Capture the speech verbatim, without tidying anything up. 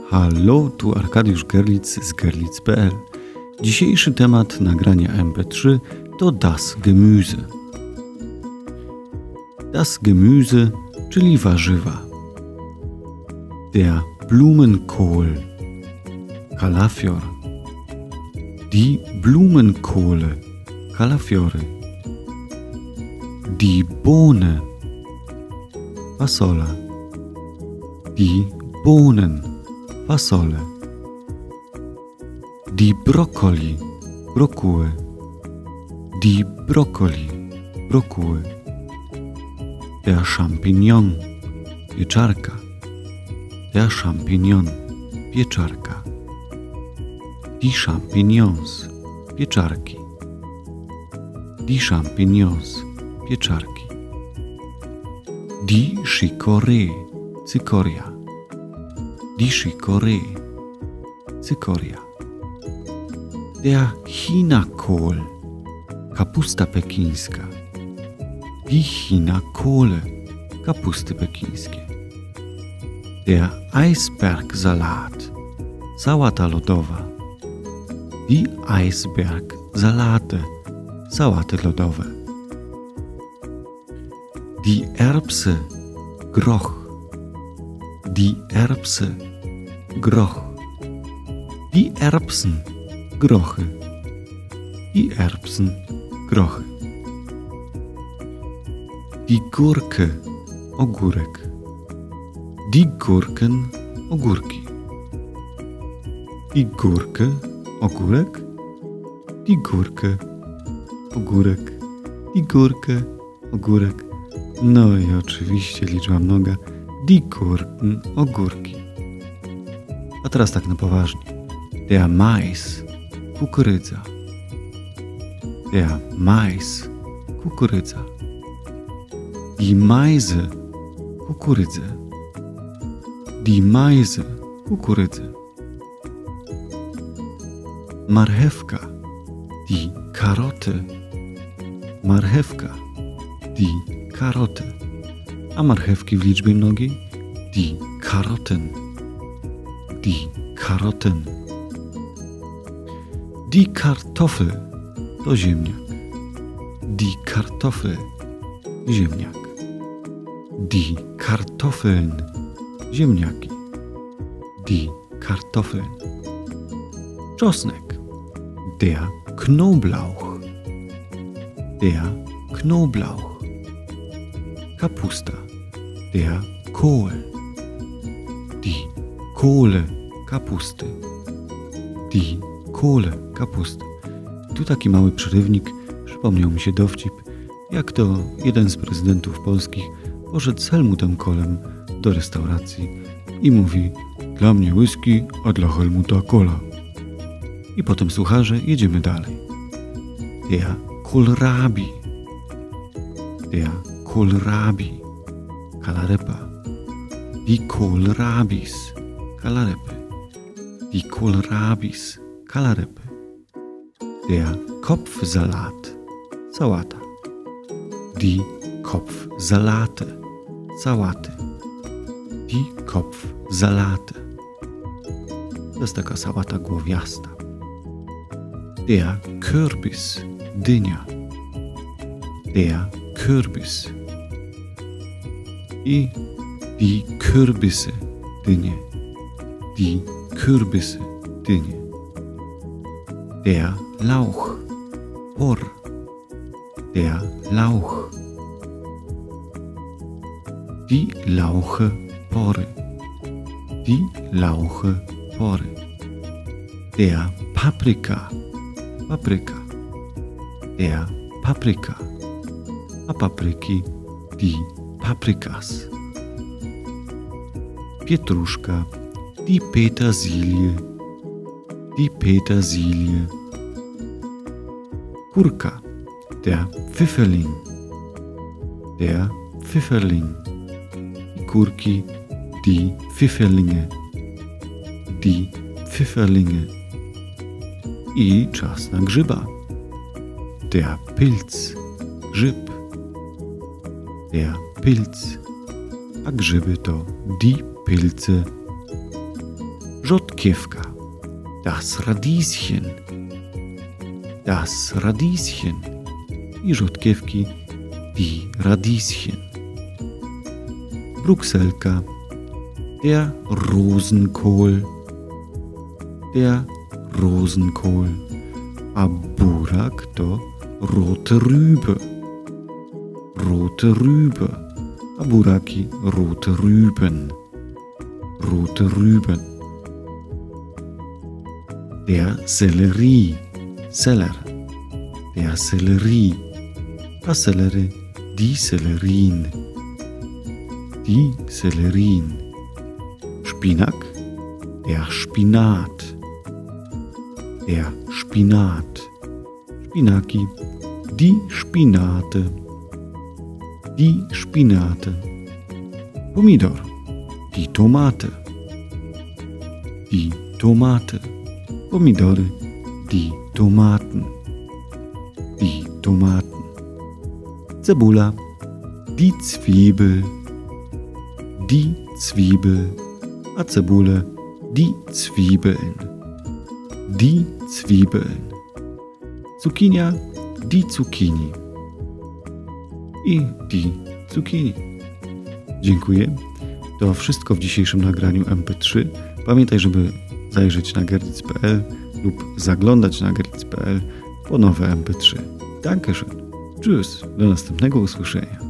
Hallo, tu Arkadiusz Gerlitz z gerlitz kropka p l. Dzisiejszy temat nagrania em pe trzy to Das Gemüse. Das Gemüse, czyli warzywa. Der Blumenkohl, Kalafior. Die Blumenkohle, Kalafiory. Die Bohne, Fasola. Die Bohnen, Fasole. Die Brokkoli, brokuły. Die Brokkoli, brokuły. Der Champignon, pieczarka. Der Champignon, pieczarka. Die Champignons, pieczarki. Die Champignons, pieczarki. Die Chicorée, cykoria. Die Chicorée, cykoria. Der Chinakohl, kapusta pekińska. Die Chinakohle, kapusty pekińskie. Der Eisbergsalat, sałata lodowa. Die Eisbergsalate, sałaty lodowe. Die Erbse, groch. Die Erbse, groch. Die Erbsen, grochy. Die Erbsen, grochy. Die Gurke, ogórek. Die Gurken, ogórki. Die Gurke, ogórek. Die Gurke, ogórek. Die Gurke, ogórek. No i oczywiście liczba mnoga. Die Gurken, ogórki. A teraz tak na poważnie. Der Mais, kukurydza. Der Mais, kukurydza. Die Meise, kukurydzę. Die Meise, kukurydzę. Marchewka, die Karoty. Marchewka, die Karoty. A marchewki w liczbie mnogiej? Die Karotten. Die Karotten. Die Kartoffel to ziemniak. Die Kartoffel, ziemniak. Die Kartoffeln, ziemniaki. Die Kartoffeln. Czosnek. Der Knoblauch. Der Knoblauch. Kapusta. Der Kohl. Die Kohle kapusty. Die Kohle kapusty. Tu taki mały przerywnik. Przypomniał mi się dowcip, jak to jeden z prezydentów polskich poszedł z Helmutem Kohlem do restauracji i mówi: dla mnie whisky, a dla Helmuta cola. I potem, słucharze, jedziemy dalej. Der Kohlrabi. Der Kohlrabi. Kalarepa. Die Kohlrabis. Kalarepy. Die Kohlrabis. Kalarepy. Der Kopfsalat. Sałata. Die Kopfsalate. Sałaty. Die Kopfsalate. To jest taka sałata głowiasta. Der Kürbis, dynia. Der Kürbis. I die Kürbisse, dynie. Die Kürbisse, dynie. Der Lauch, por. Der Lauch. Die Lauche, pory. Die Lauche, pory. Der Paprika. Papryka. Der Paprika. A papryki, die Paprikas. Pietruszka, die Petersilie. Die Petersilie. Kurka, der Pfifferling. Der Pfifferling. Die Kurki, die Pfifferlinge. Die Pfifferlinge. I czas na grzyba. Der Pilz, grzyb. Der Pilz. A grzyby to die Pilze, rzodkiewka, das Radieschen, das Radieschen i rzodkiewki, die Radieschen. Brukselka, der Rosenkohl, der Rosenkohl, a burak to rote Rübe, rote Rübe, a buraki rote Rüben, rote Rüben. Der Sellerie, Seller, der Sellerie, a Sellerie, die Sellerien, die Sellerien. Spinak, der Spinat, der Spinat. Spinaki, die Spinate, die Spinate. Pomidor, die Tomate, die Tomate. Pomidore, die Tomaten, die Tomaten. Cebula, die Zwiebel, die Zwiebel. A Cebule, die Zwiebeln, die Zwiebeln. Zucchina, die Zucchini i die Zucchini. Dziękuję. To wszystko w dzisiejszym nagraniu M P trzy. Pamiętaj, żeby zajrzeć na gerlitz kropka p l lub zaglądać na gerlitz kropka p l po nowe M P trzy. Dankeschön. Tschüss. Do następnego usłyszenia.